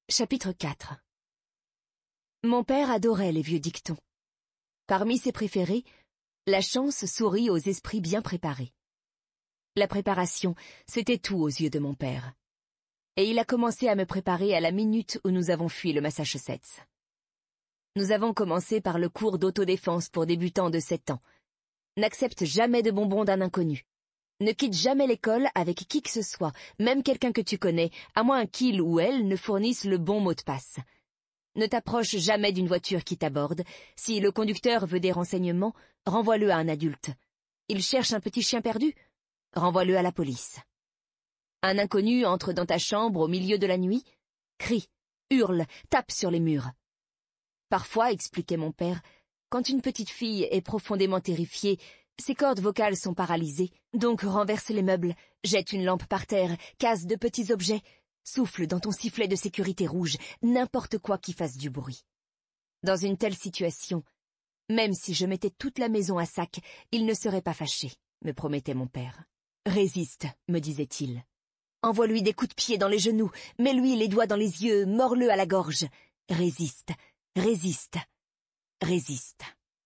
Chapitre 4. Mon père adorait les vieux dictons. Parmi ses préférés, la chance sourit aux esprits bien préparés. La préparation, c'était tout aux yeux de mon père. Et il a commencé à me préparer à la minute où nous avons fui le Massachusetts. Nous avons commencé par le cours d'autodéfense pour débutants de 7 ans. N'accepte jamais de bonbons d'un inconnu. Ne quitte jamais l'école avec qui que ce soit, même quelqu'un que tu connais, à moins qu'il ou elle ne fournisse le bon mot de passe. Ne t'approche jamais d'une voiture qui t'aborde. Si le conducteur veut des renseignements, renvoie-le à un adulte. Il cherche un petit chien perdu? Renvoie-le à la police. Un inconnu entre dans ta chambre au milieu de la nuit? Crie, hurle, tape sur les murs. Parfois, expliquait mon père, quand une petite fille est profondément terrifiée, ses cordes vocales sont paralysées, donc renverse les meubles, jette une lampe par terre, casse de petits objets, souffle dans ton sifflet de sécurité rouge, n'importe quoi qui fasse du bruit. Dans une telle situation, même si je mettais toute la maison à sac, il ne serait pas fâché, me promettait mon père. Résiste, me disait-il. Envoie-lui des coups de pied dans les genoux, mets-lui les doigts dans les yeux, mords-le à la gorge. Résiste, résiste, résiste.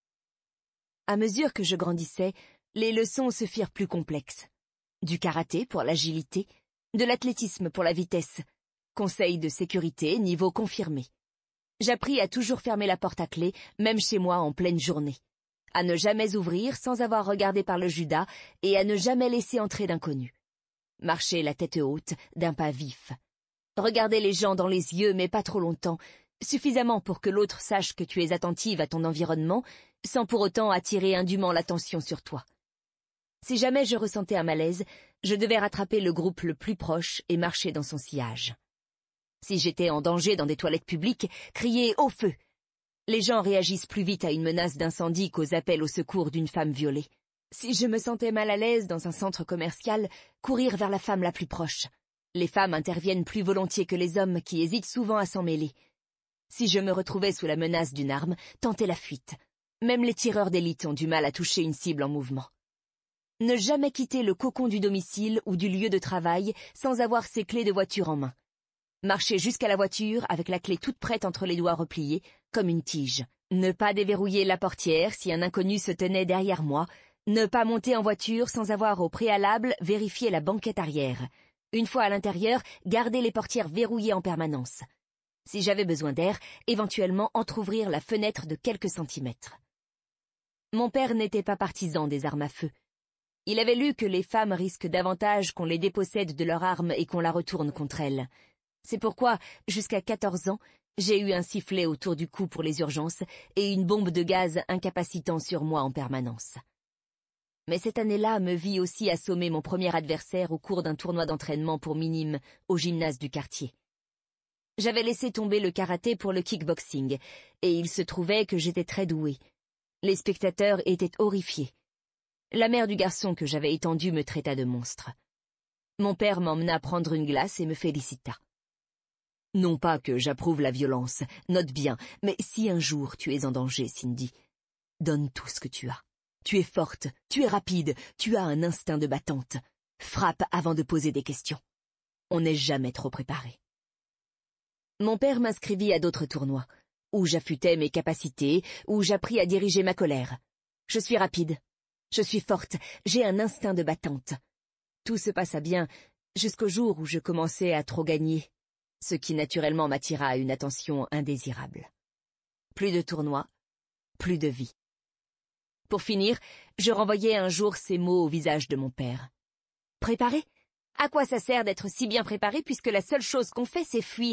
À mesure que je grandissais, les leçons se firent plus complexes. Du karaté pour l'agilité, de l'athlétisme pour la vitesse, conseils de sécurité, niveau confirmé. J'appris à toujours fermer la porte à clé, même chez moi en pleine journée. À ne jamais ouvrir sans avoir regardé par le Judas et à ne jamais laisser entrer d'inconnus. Marcher la tête haute, d'un pas vif. Regarder les gens dans les yeux, mais pas trop longtemps, suffisamment pour que l'autre sache que tu es attentive à ton environnement, sans pour autant attirer indûment l'attention sur toi. Si jamais je ressentais un malaise, je devais rattraper le groupe le plus proche et marcher dans son sillage. Si j'étais en danger dans des toilettes publiques, crier « au feu !» Les gens réagissent plus vite à une menace d'incendie qu'aux appels au secours d'une femme violée. Si je me sentais mal à l'aise dans un centre commercial, courir vers la femme la plus proche. Les femmes interviennent plus volontiers que les hommes qui hésitent souvent à s'en mêler. Si je me retrouvais sous la menace d'une arme, tenter la fuite. Même les tireurs d'élite ont du mal à toucher une cible en mouvement. Ne jamais quitter le cocon du domicile ou du lieu de travail sans avoir ses clés de voiture en main. Marcher jusqu'à la voiture avec la clé toute prête entre les doigts repliés, comme une tige. Ne pas déverrouiller la portière si un inconnu se tenait derrière moi. Ne pas monter en voiture sans avoir au préalable vérifié la banquette arrière. Une fois à l'intérieur, garder les portières verrouillées en permanence. Si j'avais besoin d'air, éventuellement entrouvrir la fenêtre de quelques centimètres. Mon père n'était pas partisan des armes à feu. Il avait lu que les femmes risquent davantage qu'on les dépossède de leur arme et qu'on la retourne contre elles. C'est pourquoi, jusqu'à 14 ans, j'ai eu un sifflet autour du cou pour les urgences et une bombe de gaz incapacitant sur moi en permanence. Mais cette année-là me vit aussi assommer mon premier adversaire au cours d'un tournoi d'entraînement pour minimes au gymnase du quartier. J'avais laissé tomber le karaté pour le kickboxing, et il se trouvait que j'étais très douée. Les spectateurs étaient horrifiés. La mère du garçon que j'avais étendu me traita de monstre. Mon père m'emmena prendre une glace et me félicita. Non pas que j'approuve la violence, note bien, mais si un jour tu es en danger, Cindy, donne tout ce que tu as. Tu es forte, tu es rapide, tu as un instinct de battante. Frappe avant de poser des questions. On n'est jamais trop préparé. Mon père m'inscrivit à d'autres tournois, où j'affûtais mes capacités, où j'appris à diriger ma colère. Je suis rapide, je suis forte, j'ai un instinct de battante. Tout se passa bien, jusqu'au jour où je commençai à trop gagner, ce qui naturellement m'attira à une attention indésirable. Plus de tournois, plus de vie. Pour finir, je renvoyai un jour ces mots au visage de mon père. « Préparé? À quoi ça sert d'être si bien préparé puisque la seule chose qu'on fait, c'est fuir ?»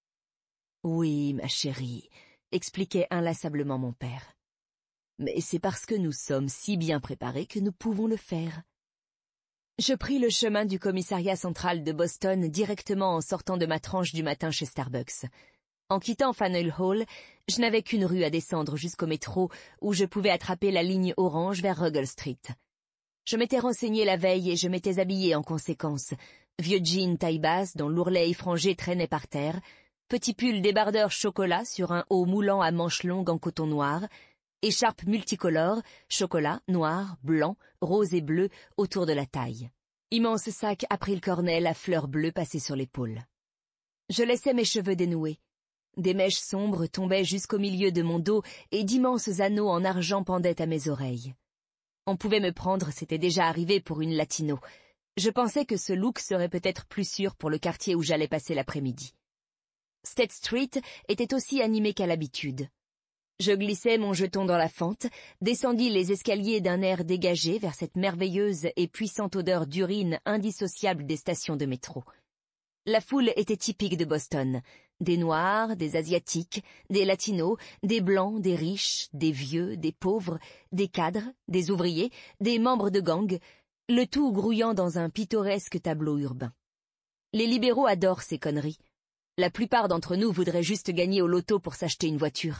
Oui, ma chérie, expliquait inlassablement mon père. Mais c'est parce que nous sommes si bien préparés que nous pouvons le faire. Je pris le chemin du commissariat central de Boston directement en sortant de ma tranche du matin chez Starbucks. En quittant Faneuil Hall, je n'avais qu'une rue à descendre jusqu'au métro où je pouvais attraper la ligne orange vers Ruggles Street. Je m'étais renseignée la veille et je m'étais habillée en conséquence. Vieux jean taille basse dont l'ourlet effrangé traînait par terre, petit pull débardeur chocolat sur un haut moulant à manches longues en coton noir, écharpe multicolore, chocolat, noir, blanc, rose et bleu autour de la taille. Immense sac April Cornell à fleurs bleues passé sur l'épaule. Je laissais mes cheveux dénoués. Des mèches sombres tombaient jusqu'au milieu de mon dos et d'immenses anneaux en argent pendaient à mes oreilles. On pouvait me prendre, c'était déjà arrivé pour une latino. Je pensais que ce look serait peut-être plus sûr pour le quartier où j'allais passer l'après-midi. State Street était aussi animé qu'à l'habitude. Je glissai mon jeton dans la fente, descendis les escaliers d'un air dégagé vers cette merveilleuse et puissante odeur d'urine indissociable des stations de métro. La foule était typique de Boston. Des Noirs, des Asiatiques, des Latinos, des Blancs, des riches, des vieux, des pauvres, des cadres, des ouvriers, des membres de gangs, le tout grouillant dans un pittoresque tableau urbain. Les libéraux adorent ces conneries. La plupart d'entre nous voudraient juste gagner au loto pour s'acheter une voiture.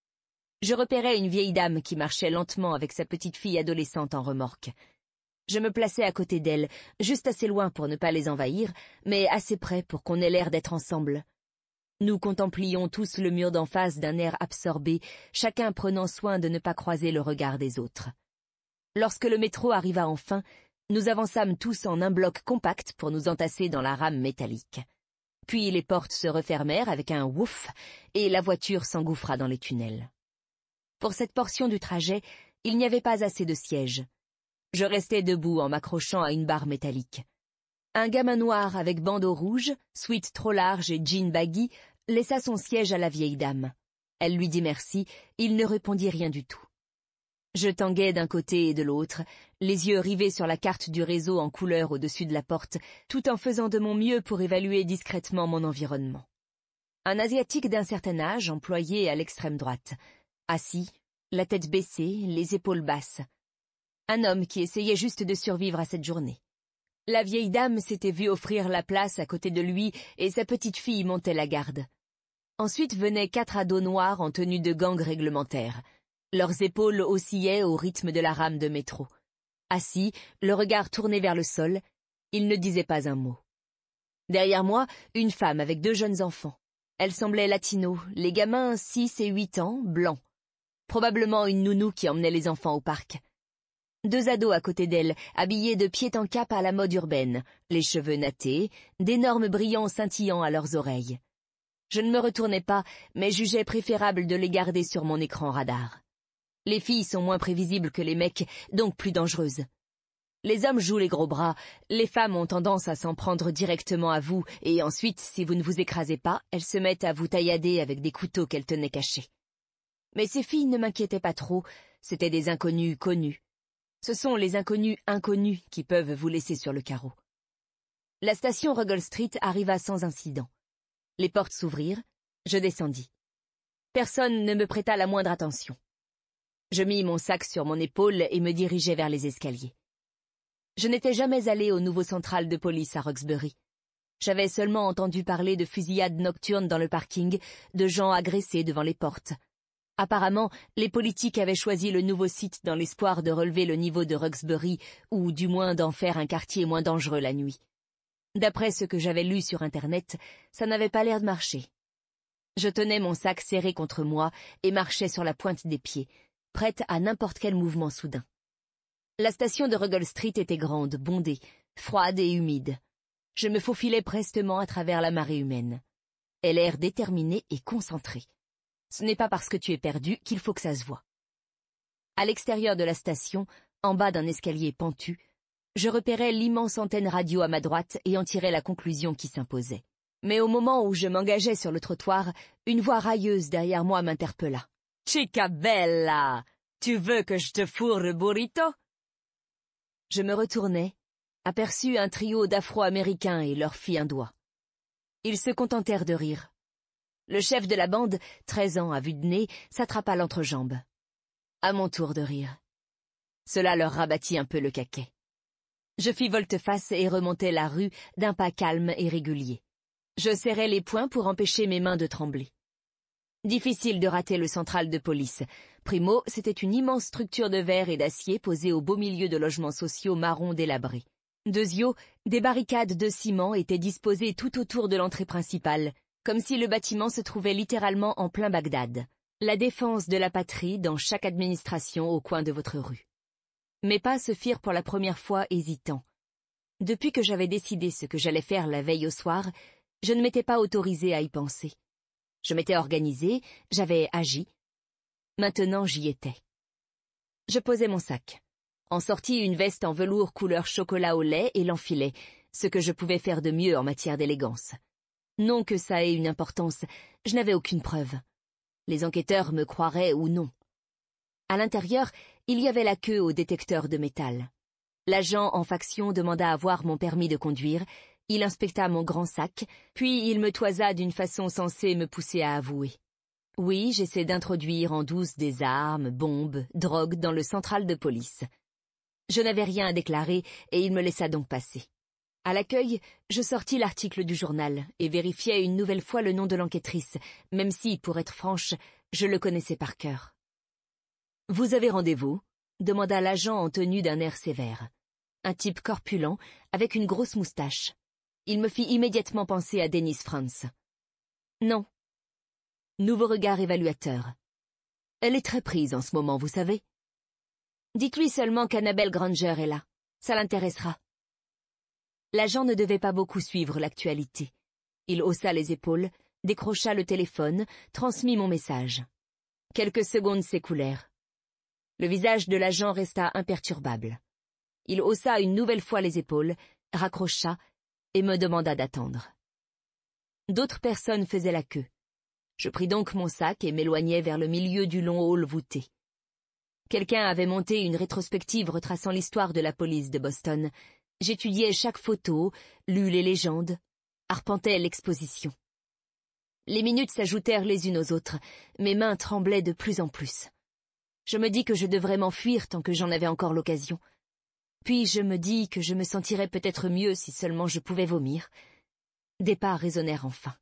Je repérais une vieille dame qui marchait lentement avec sa petite fille adolescente en remorque. Je me plaçais à côté d'elle, juste assez loin pour ne pas les envahir, mais assez près pour qu'on ait l'air d'être ensemble. Nous contemplions tous le mur d'en face d'un air absorbé, chacun prenant soin de ne pas croiser le regard des autres. Lorsque le métro arriva enfin, nous avançâmes tous en un bloc compact pour nous entasser dans la rame métallique. Puis les portes se refermèrent avec un ouf et la voiture s'engouffra dans les tunnels. Pour cette portion du trajet, il n'y avait pas assez de sièges. Je restais debout en m'accrochant à une barre métallique. Un gamin noir avec bandeau rouge, sweat trop large et jean baggy laissa son siège à la vieille dame. Elle lui dit merci, il ne répondit rien du tout. Je tanguais d'un côté et de l'autre, les yeux rivés sur la carte du réseau en couleur au-dessus de la porte, tout en faisant de mon mieux pour évaluer discrètement mon environnement. Un Asiatique d'un certain âge, employé à l'extrême droite. Assis, la tête baissée, les épaules basses. Un homme qui essayait juste de survivre à cette journée. La vieille dame s'était vue offrir la place à côté de lui et sa petite fille montait la garde. Ensuite venaient 4 ados noirs en tenue de gang réglementaire. Leurs épaules oscillaient au rythme de la rame de métro. Assis, le regard tourné vers le sol, ils ne disaient pas un mot. Derrière moi, une femme avec 2 jeunes enfants. Elle semblait latino, les gamins 6 et 8 ans, blancs. Probablement une nounou qui emmenait les enfants au parc. 2 ados à côté d'elle, habillés de pied en cap à la mode urbaine, les cheveux nattés, d'énormes brillants scintillant à leurs oreilles. Je ne me retournais pas, mais jugeais préférable de les garder sur mon écran radar. Les filles sont moins prévisibles que les mecs, donc plus dangereuses. Les hommes jouent les gros bras, les femmes ont tendance à s'en prendre directement à vous, et ensuite, si vous ne vous écrasez pas, elles se mettent à vous taillader avec des couteaux qu'elles tenaient cachés. Mais ces filles ne m'inquiétaient pas trop, c'étaient des inconnus connus. Ce sont les inconnus inconnus qui peuvent vous laisser sur le carreau. La station Ruggles Street arriva sans incident. Les portes s'ouvrirent, je descendis. Personne ne me prêta la moindre attention. Je mis mon sac sur mon épaule et me dirigeai vers les escaliers. Je n'étais jamais allé au nouveau central de police à Roxbury. J'avais seulement entendu parler de fusillades nocturnes dans le parking, de gens agressés devant les portes. Apparemment, les politiques avaient choisi le nouveau site dans l'espoir de relever le niveau de Roxbury, ou du moins d'en faire un quartier moins dangereux la nuit. D'après ce que j'avais lu sur Internet, ça n'avait pas l'air de marcher. Je tenais mon sac serré contre moi et marchais sur la pointe des pieds, prête à n'importe quel mouvement soudain. La station de Ruggles Street était grande, bondée, froide et humide. Je me faufilais prestement à travers la marée humaine. Elle a l'air déterminée et concentrée. Ce n'est pas parce que tu es perdu qu'il faut que ça se voie. À l'extérieur de la station, en bas d'un escalier pentu, je repérais l'immense antenne radio à ma droite et en tirais la conclusion qui s'imposait. Mais au moment où je m'engageais sur le trottoir, une voix railleuse derrière moi m'interpella. « Chica bella! Tu veux que je te fourre le burrito ?» Je me retournai, aperçus un trio d'Afro-Américains et leur fille un doigt. Ils se contentèrent de rire. Le chef de la bande, 13 ans à vue de nez, s'attrapa l'entrejambe. À mon tour de rire. Cela leur rabattit un peu le caquet. Je fis volte-face et remontai la rue d'un pas calme et régulier. Je serrai les poings pour empêcher mes mains de trembler. Difficile de rater le central de police. Primo, c'était une immense structure de verre et d'acier posée au beau milieu de logements sociaux marrons délabrés. Deuxio, des barricades de ciment étaient disposées tout autour de l'entrée principale, comme si le bâtiment se trouvait littéralement en plein Bagdad. La défense de la patrie dans chaque administration au coin de votre rue. Mes pas se firent pour la première fois hésitants. Depuis que j'avais décidé ce que j'allais faire la veille au soir, Je ne m'étais pas autorisée à y penser. Je m'étais organisée, j'avais agi. Maintenant, j'y étais. Je posai mon sac, en sortis une veste en velours couleur chocolat au lait et l'enfilai, ce que je pouvais faire de mieux en matière d'élégance. Non que ça ait une importance, je n'avais aucune preuve. Les enquêteurs me croiraient ou non. À l'intérieur, il y avait la queue au détecteur de métal. L'agent en faction demanda à voir mon permis de conduire, il inspecta mon grand sac, puis il me toisa d'une façon censée me pousser à avouer. Oui, j'essaie d'introduire en douce des armes, bombes, drogues dans le central de police. Je n'avais rien à déclarer et il me laissa donc passer. À l'accueil, je sortis l'article du journal et vérifiai une nouvelle fois le nom de l'enquêtrice, même si, pour être franche, je le connaissais par cœur. « Vous avez rendez-vous » demanda l'agent en tenue d'un air sévère. Un type corpulent, avec une grosse moustache. Il me fit immédiatement penser à Dennis Franz. « Non. » Nouveau regard évaluateur. « Elle est très prise en ce moment, vous savez. » « Dites-lui seulement qu'Annabelle Granger est là. Ça l'intéressera. » L'agent ne devait pas beaucoup suivre l'actualité. Il haussa les épaules, décrocha le téléphone, transmit mon message. Quelques secondes s'écoulèrent. Le visage de l'agent resta imperturbable. Il haussa une nouvelle fois les épaules, raccrocha et me demanda d'attendre. D'autres personnes faisaient la queue. Je pris donc mon sac et m'éloignai vers le milieu du long hall voûté. Quelqu'un avait monté une rétrospective retraçant l'histoire de la police de Boston. J'étudiais chaque photo, lus les légendes, arpentais l'exposition. Les minutes s'ajoutèrent les unes aux autres, mes mains tremblaient de plus en plus. Je me dis que je devrais m'enfuir tant que j'en avais encore l'occasion. Puis je me dis que je me sentirais peut-être mieux si seulement je pouvais vomir. Des pas résonnèrent enfin.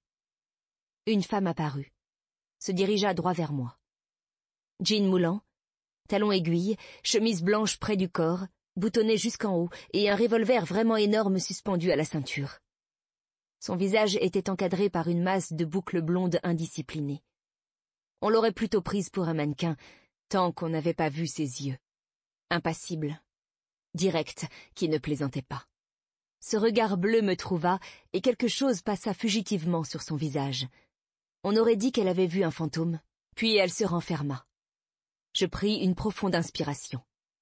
Une femme apparut, se dirigea droit vers moi. Jean moulant, talons aiguilles, chemise blanche près du corps, boutonnée jusqu'en haut, et un revolver vraiment énorme suspendu à la ceinture. Son visage était encadré par une masse de boucles blondes indisciplinées. On l'aurait plutôt prise pour un mannequin, tant qu'on n'avait pas vu ses yeux. Impassible, direct, qui ne plaisantait pas. Ce regard bleu me trouva, et quelque chose passa fugitivement sur son visage. On aurait dit qu'elle avait vu un fantôme, puis elle se renferma. Je pris une profonde inspiration.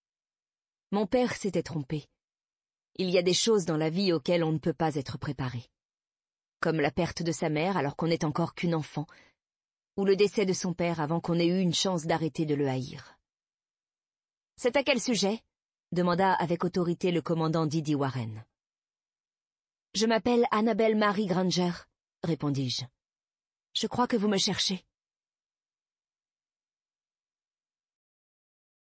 Mon père s'était trompé. Il y a des choses dans la vie auxquelles on ne peut pas être préparé. Comme la perte de sa mère alors qu'on n'est encore qu'une enfant, ou le décès de son père avant qu'on ait eu une chance d'arrêter de le haïr. « C'est à quel sujet ?» demanda avec autorité le commandant Didi Warren. « Je m'appelle Annabelle Marie Granger, » répondis-je. « Je crois que vous me cherchez. »